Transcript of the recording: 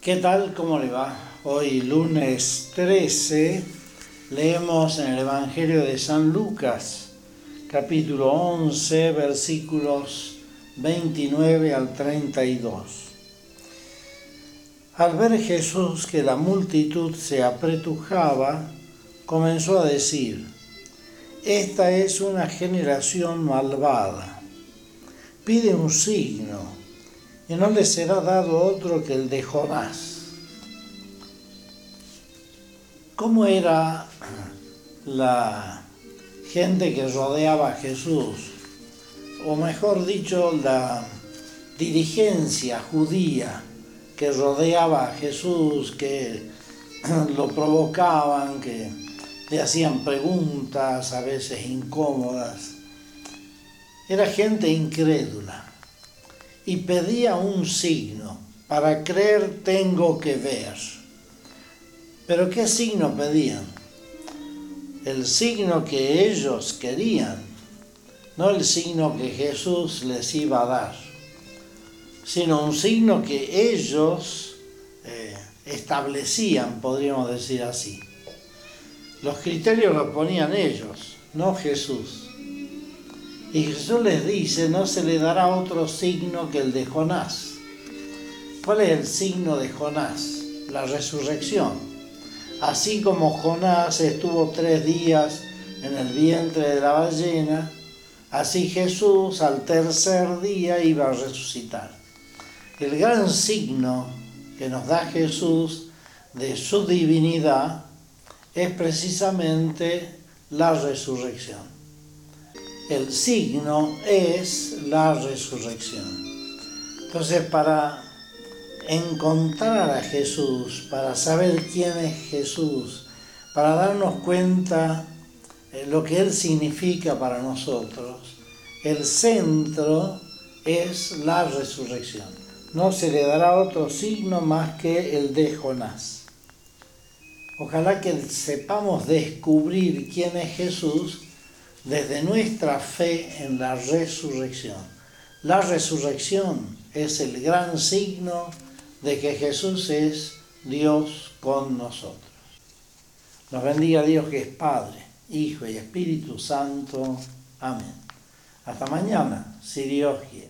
¿Qué tal? ¿Cómo le va? Hoy lunes 13 leemos en el Evangelio de San Lucas, capítulo 11, versículos 29 al 32. Al ver Jesús que la multitud se apretujaba, comenzó a decir: «Esta es una generación malvada. Pide un signo, y no le será dado otro que el de Jonás». ¿Cómo era la gente que rodeaba a Jesús? O mejor dicho, la dirigencia judía que rodeaba a Jesús, que lo provocaban, que le hacían preguntas a veces incómodas. Era gente incrédula y pedía un signo. Para creer tengo que ver. ¿Pero qué signo pedían? El signo que ellos querían, no el signo que Jesús les iba a dar, sino un signo que ellos establecían, podríamos decir así. Los criterios los ponían ellos, no Jesús. Y Jesús les dice: no se le dará otro signo que el de Jonás. ¿Cuál es el signo de Jonás? La resurrección. Así como Jonás estuvo 3 días en el vientre de la ballena, así Jesús al tercer día iba a resucitar. El gran signo que nos da Jesús de su divinidad es precisamente la resurrección. El signo es la resurrección. Entonces, para encontrar a Jesús, para saber quién es Jesús, para darnos cuenta lo que Él significa para nosotros, el centro es la resurrección. No se le dará otro signo más que el de Jonás. Ojalá que sepamos descubrir quién es Jesús desde nuestra fe en la resurrección. La resurrección es el gran signo de que Jesús es Dios con nosotros. Nos bendiga Dios, que es Padre, Hijo y Espíritu Santo. Amén. Hasta mañana, si Dios quiere.